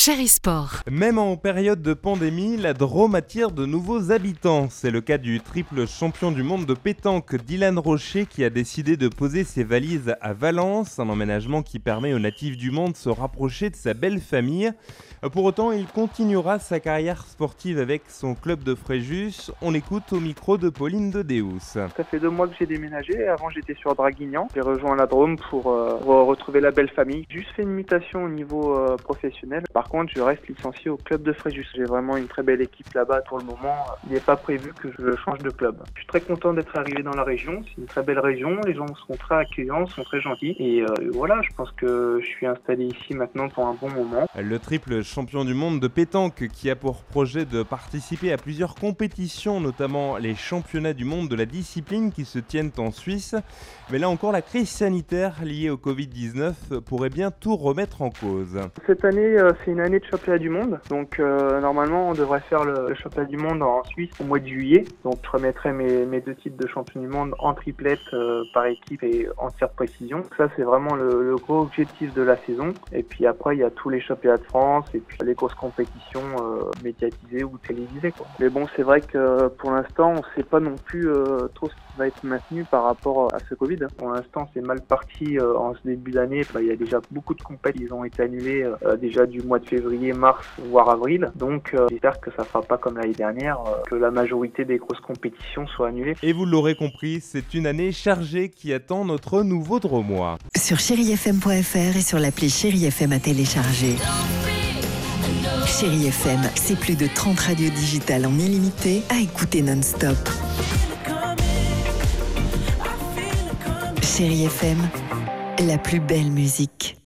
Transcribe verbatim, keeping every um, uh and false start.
Chéri Sport. Même en période de pandémie, la Drôme attire de nouveaux habitants. C'est le cas du triple champion du monde de pétanque Dylan Rocher qui a décidé de poser ses valises à Valence, un emménagement qui permet aux natifs du monde de se rapprocher de sa belle famille. Pour autant, il continuera sa carrière sportive avec son club de Fréjus. On l'écoute au micro de Pauline de Deus. Ça fait deux mois que j'ai déménagé. Avant, j'étais sur Draguignan. J'ai rejoint la Drôme pour, euh, pour retrouver la belle famille. J'ai juste fait une mutation au niveau euh, professionnel. Par contre, je reste licencié au club de Fréjus. J'ai vraiment une très belle équipe là-bas pour le moment. Il n'est pas prévu que je change de club. Je suis très content d'être arrivé dans la région. C'est une très belle région. Les gens sont très accueillants, sont très gentils. Et euh, voilà, je pense que je suis installé ici maintenant pour un bon moment. Le triple champion du monde de pétanque qui a pour projet de participer à plusieurs compétitions, notamment les championnats du monde de la discipline qui se tiennent en Suisse. Mais là encore, la crise sanitaire liée au covid dix-neuf pourrait bien tout remettre en cause. Cette année, euh, c'est une année de championnat du monde. Donc euh, normalement, on devrait faire le, le championnat du monde en Suisse au mois de juillet. Donc je remettrai mes, mes deux titres de champion du monde en triplette euh, par équipe et en tir précision. Ça, c'est vraiment le, le gros objectif de la saison. Et puis après, il y a tous les championnats de France et puis les grosses compétitions euh, médiatisées ou télévisées, quoi. Mais bon, c'est vrai que pour l'instant, on ne sait pas non plus euh, trop ce qui va être maintenu par rapport à ce Covid. Pour l'instant, c'est mal parti euh, en ce début d'année. Bah, il y a déjà beaucoup de compétitions qui ont été annulées euh, déjà du mois de février, mars, voire avril. Donc, euh, j'espère que ça ne sera pas comme l'année dernière, euh, que la majorité des grosses compétitions soient annulées. Et vous l'aurez compris, c'est une année chargée qui attend notre nouveau Dromois. Sur chéri f m point f r et sur l'appli Chéri F M à télécharger. Chéri F M, c'est plus de trente radios digitales en illimité à écouter non-stop. Chéri F M, la plus belle musique.